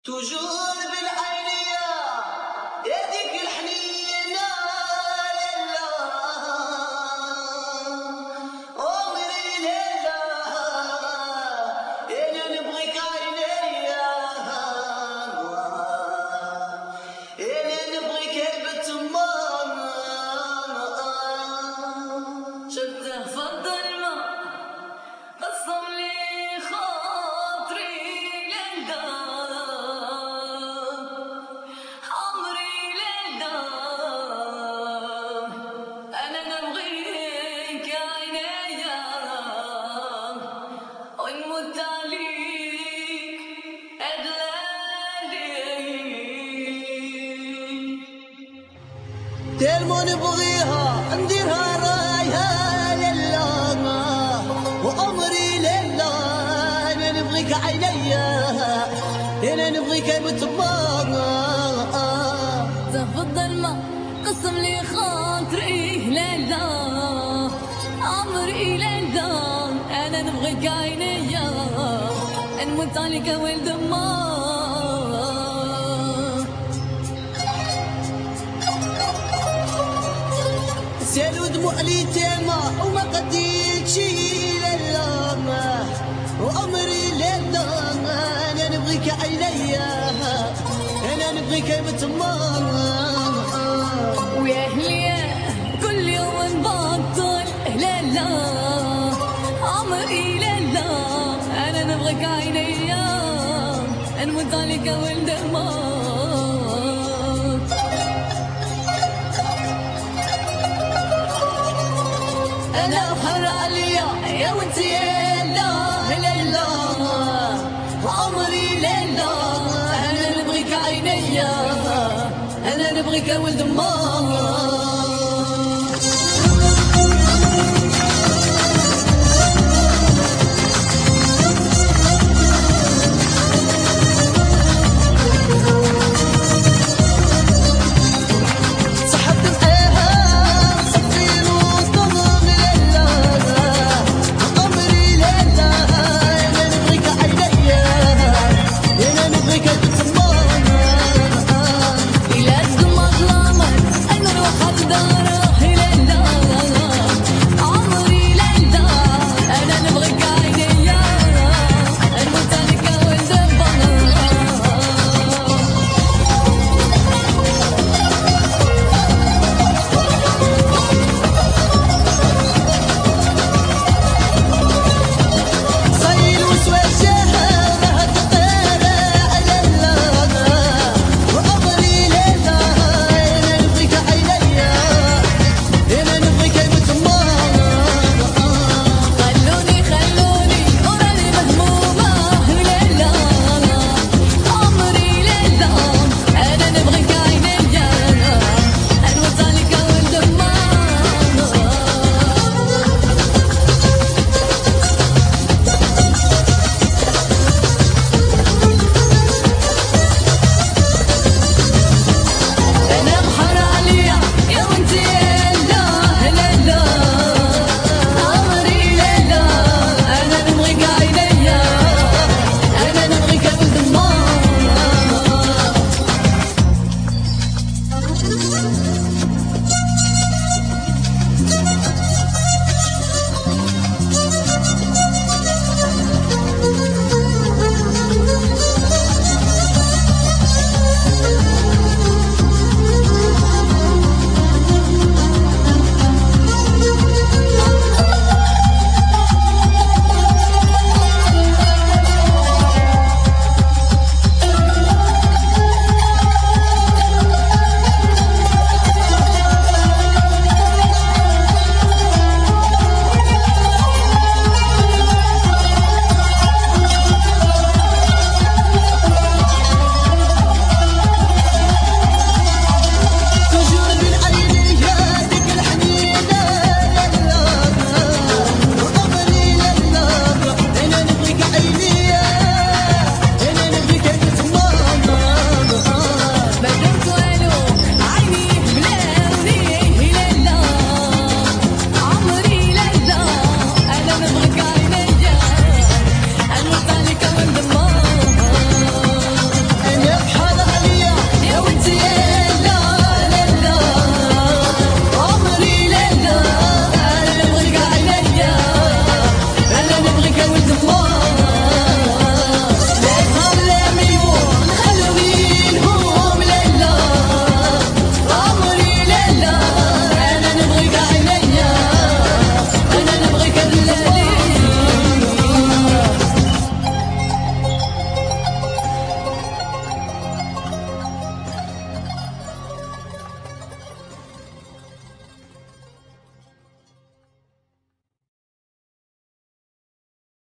توجور بالعينية يديك الحنينة لله عمري لله أنا نبغيك عينيا أنا نبغيك هيبة ماما شده فض الماء قسم لي خاطري لله عمري لله أنا نبغيك عينيا ونموت عليك أدلالي تلمو نبغيها نديرها رايها لله وعمري لله أنا نبغيك عينيا أنا نبغيك متبارة تفضل ما قسم لي خاطري لله عمري لله أنا نبغيك عينيا نموت عليك ولد ما سالو دموع لي تاما وما قديتش لله وعمري لله أنا نبغيك عينيا أنا نبغيك متمارة ويا أهلي كل يوم نبطل لله عمري لله أنا نبغيك عينيا نموت عليك ولد ما أنا بحر عليا يا وانت يا الله لله وعمري لله أنا نبغيك عينيا أنا نبغيك ولد ماما